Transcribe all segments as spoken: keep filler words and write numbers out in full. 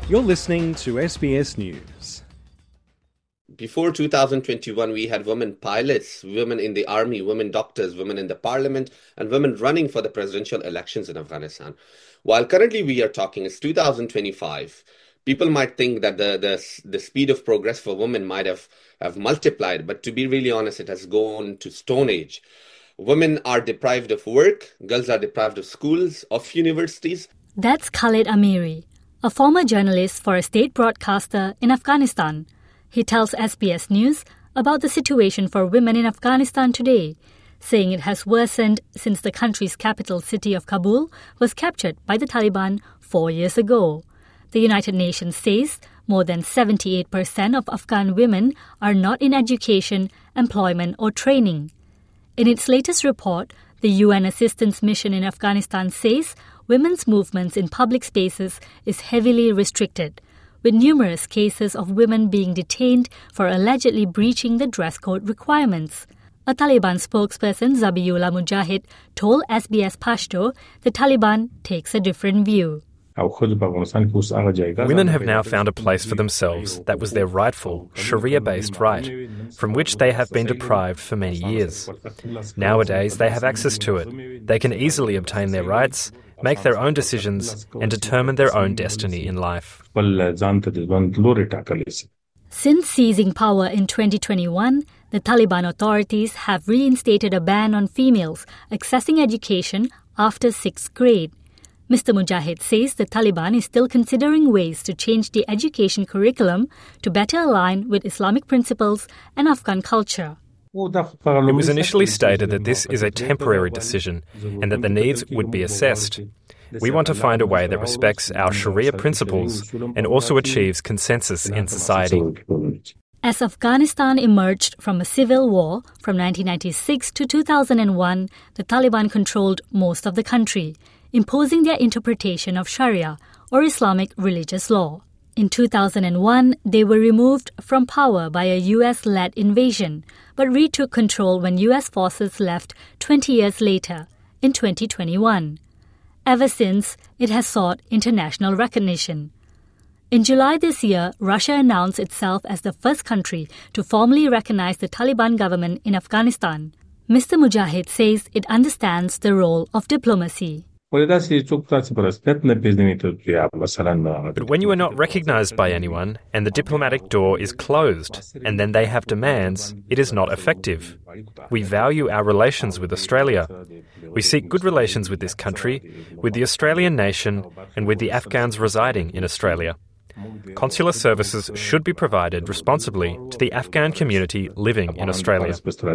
You're listening to S B S News. Before two thousand twenty-one, we had women pilots, women in the army, women doctors, women in the parliament, and women running for the presidential elections in Afghanistan. While currently we are talking, it's two thousand twenty-five. People might think that the, the, the speed of progress for women might have, have multiplied, but to be really honest, it has gone to Stone Age. Women are deprived of work, girls are deprived of schools, of universities. That's Khalid Amiri, a former journalist for a state broadcaster in Afghanistan. He tells S B S News about the situation for women in Afghanistan today, saying it has worsened since the country's capital city of Kabul was captured by the Taliban four years ago. The United Nations says more than seventy-eight percent of Afghan women are not in education, employment or training. In its latest report, the U N Assistance Mission in Afghanistan says women's movements in public spaces is heavily restricted, with numerous cases of women being detained for allegedly breaching the dress code requirements. A Taliban spokesperson, Zabiullah Mujahid, told S B S Pashto the Taliban takes a different view. Women have now found a place for themselves that was their rightful, Sharia-based right, from which they have been deprived for many years. Nowadays, they have access to it. They can easily obtain their rights, make their own decisions, and determine their own destiny in life. Since seizing power in twenty twenty-one, the Taliban authorities have reinstated a ban on females accessing education after sixth grade. Mister Mujahid says the Taliban is still considering ways to change the education curriculum to better align with Islamic principles and Afghan culture. It was initially stated that this is a temporary decision and that the needs would be assessed. We want to find a way that respects our Sharia principles and also achieves consensus in society. As Afghanistan emerged from a civil war from nineteen ninety-six to two thousand one, the Taliban controlled most of the country, imposing their interpretation of Sharia, or Islamic religious law. In two thousand one, they were removed from power by a U S-led invasion, but retook control when U S forces left twenty years later, in twenty twenty-one. Ever since, it has sought international recognition. In July this year, Russia announced itself as the first country to formally recognize the Taliban government in Afghanistan. Mister Mujahid says it understands the role of diplomacy. But when you are not recognized by anyone and the diplomatic door is closed and then they have demands, it is not effective. We value our relations with Australia. We seek good relations with this country, with the Australian nation and with the Afghans residing in Australia. Consular services should be provided responsibly to the Afghan community living in Australia.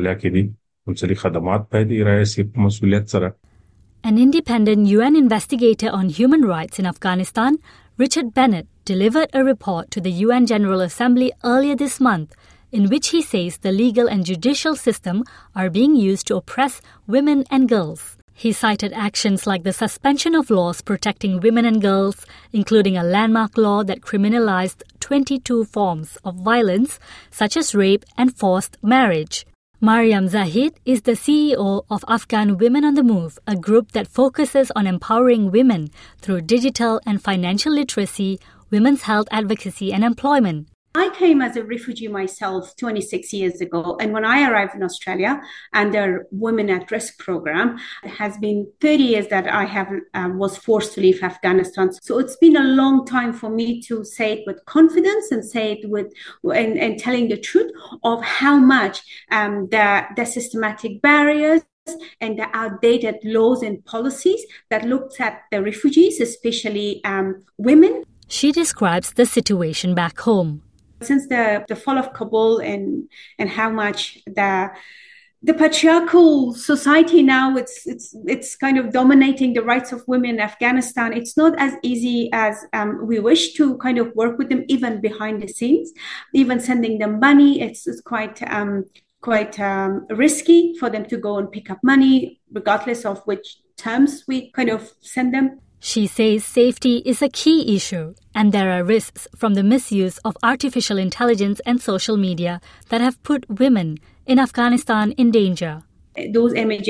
An independent U N investigator on human rights in Afghanistan, Richard Bennett, delivered a report to the U N General Assembly earlier this month in which he says the legal and judicial system are being used to oppress women and girls. He cited actions like the suspension of laws protecting women and girls, including a landmark law that criminalized twenty-two forms of violence, such as rape and forced marriage. Mariam Zahid is the C E O of Afghan Women on the Move, a group that focuses on empowering women through digital and financial literacy, women's health advocacy and employment. I came as a refugee myself twenty-six years ago, and when I arrived in Australia under Women at Risk program, it has been thirty years that I have um, was forced to leave Afghanistan. So it's been a long time for me to say it with confidence and say it with and, and telling the truth of how much um, the the systematic barriers and the outdated laws and policies that looked at the refugees, especially um, women. She describes the situation back home. Since the, the fall of Kabul and and how much the the patriarchal society now it's it's it's kind of dominating the rights of women in Afghanistan. It's not as easy as um, we wish to kind of work with them, even behind the scenes, even sending them money. It's, it's quite um, quite um, risky for them to go and pick up money, regardless of which terms we kind of send them. She says safety is a key issue, and there are risks from the misuse of artificial intelligence and social media that have put women in Afghanistan in danger. Those images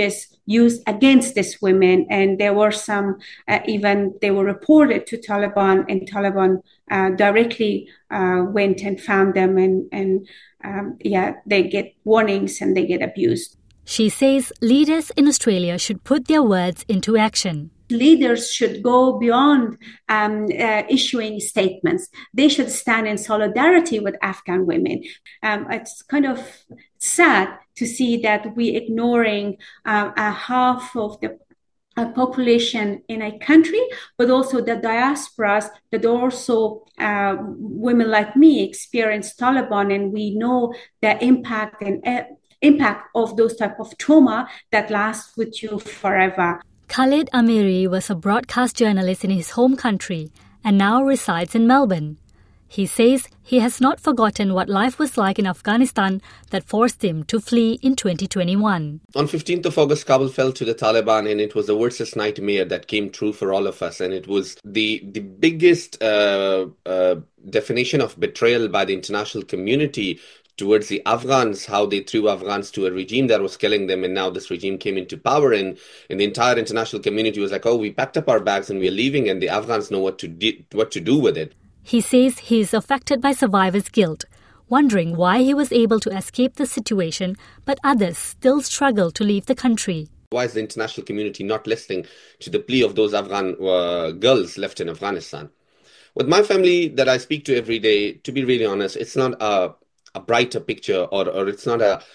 used against these women. And there were some, uh, even they were reported to Taliban, and Taliban uh, directly uh, went and found them, and, and um, yeah, they get warnings and they get abused. She says leaders in Australia should put their words into action. Leaders should go beyond um, uh, issuing statements. They should stand in solidarity with Afghan women. Um, it's kind of sad to see that we're ignoring uh, a half of the uh, population in a country, but also the diasporas that also uh, women like me experience Taliban, and we know the impact and uh, impact of those type of trauma that lasts with you forever. Khalid Amiri was a broadcast journalist in his home country and now resides in Melbourne. He says he has not forgotten what life was like in Afghanistan that forced him to flee in twenty twenty-one. On fifteenth of August, Kabul fell to the Taliban, and it was the worst nightmare that came true for all of us. And it was the, the biggest uh, uh, definition of betrayal by the international community towards the Afghans, how they threw Afghans to a regime that was killing them, and now this regime came into power, and, and the entire international community was like, oh, we packed up our bags and we're leaving, and the Afghans know what to di- what to do with it. He says he is affected by survivor's guilt, wondering why he was able to escape the situation, but others still struggle to leave the country. Why is the international community not listening to the plea of those Afghan uh, girls left in Afghanistan? With my family that I speak to every day, to be really honest, it's not a a brighter picture, or, or it's not a,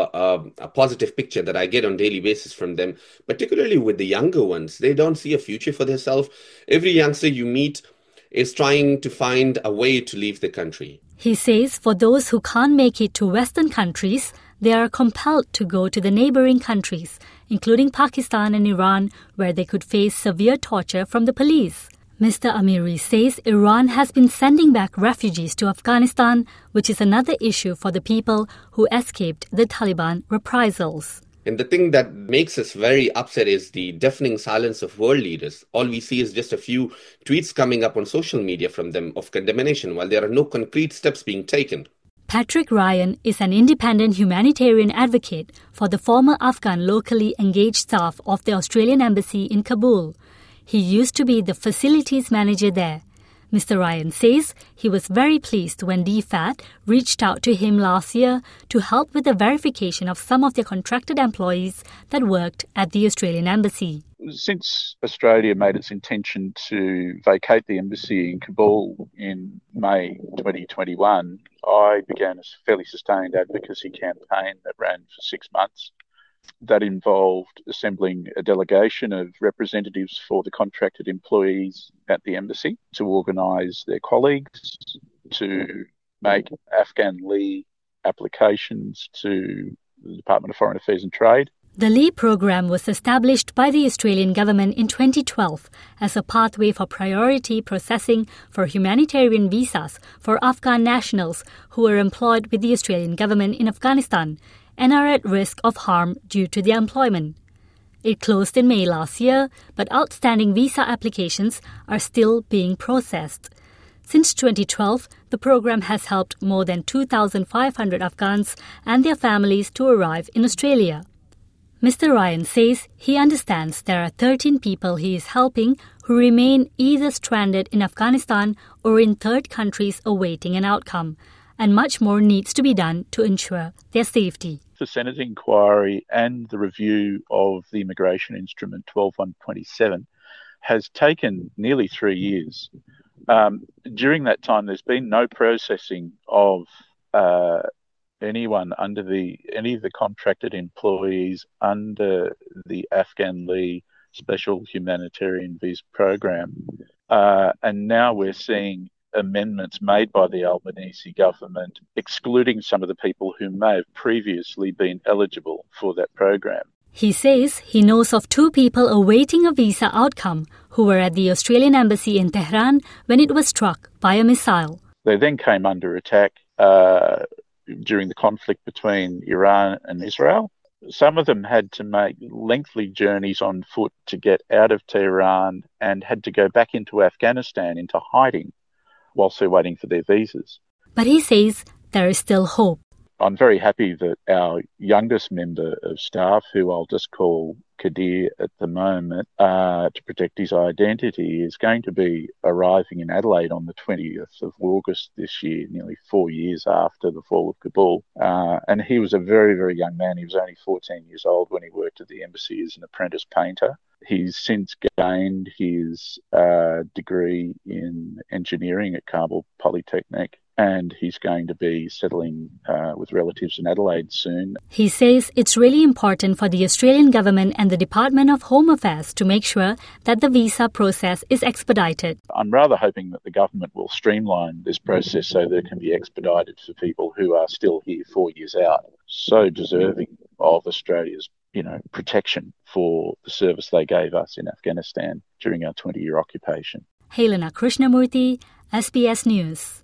a a positive picture that I get on a daily basis from them, particularly with the younger ones. They don't see a future for themselves. Every youngster you meet is trying to find a way to leave the country. He says for those who can't make it to Western countries, they are compelled to go to the neighboring countries, including Pakistan and Iran, where they could face severe torture from the police. Mister Amiri says Iran has been sending back refugees to Afghanistan, which is another issue for the people who escaped the Taliban reprisals. And the thing that makes us very upset is the deafening silence of world leaders. All we see is just a few tweets coming up on social media from them of condemnation, while there are no concrete steps being taken. Patrick Ryan is an independent humanitarian advocate for the former Afghan locally engaged staff of the Australian Embassy in Kabul. He used to be the facilities manager there. Mister Ryan says he was very pleased when D F A T reached out to him last year to help with the verification of some of their contracted employees that worked at the Australian Embassy. Since Australia made its intention to vacate the embassy in Kabul in May twenty twenty-one, I began a fairly sustained advocacy campaign that ran for six months. That involved assembling a delegation of representatives for the contracted employees at the embassy to organise their colleagues, to make Afghan Leave applications to the Department of Foreign Affairs and Trade. The Leave program was established by the Australian government in twenty twelve as a pathway for priority processing for humanitarian visas for Afghan nationals who were employed with the Australian government in Afghanistan and are at risk of harm due to their employment. It closed in May last year, but outstanding visa applications are still being processed. Since twenty twelve, the program has helped more than two thousand five hundred Afghans and their families to arrive in Australia. Mister Ryan says he understands there are thirteen people he is helping who remain either stranded in Afghanistan or in third countries awaiting an outcome, and much more needs to be done to ensure their safety. The Senate inquiry and the review of the Immigration Instrument twelve one twenty-seven has taken nearly three years. Um, during that time, there's been no processing of uh, anyone under the any of the contracted employees under the Afghan Leave Special Humanitarian Visa Program, uh, and now we're seeing amendments made by the Albanese government excluding some of the people who may have previously been eligible for that program. He says he knows of two people awaiting a visa outcome who were at the Australian Embassy in Tehran when it was struck by a missile. They then came under attack uh, during the conflict between Iran and Israel. Some of them had to make lengthy journeys on foot to get out of Tehran and had to go back into Afghanistan, into hiding, whilst they're waiting for their visas. But he says there is still hope. I'm very happy that our youngest member of staff, who I'll just call Kadir at the moment, uh, to protect his identity, is going to be arriving in Adelaide on the twentieth of August this year, nearly four years after the fall of Kabul. Uh, and he was a very, very young man. He was only fourteen years old when he worked at the embassy as an apprentice painter. He's since gained his uh, degree in engineering at Kabul Polytechnic, and he's going to be settling uh, with relatives in Adelaide soon. He says it's really important for the Australian government and the Department of Home Affairs to make sure that the visa process is expedited. I'm rather hoping that the government will streamline this process so that it can be expedited for people who are still here four years out, so deserving of Australia's you know, protection for the service they gave us in Afghanistan during our twenty-year occupation. Helena Krishnamurthy, S B S News.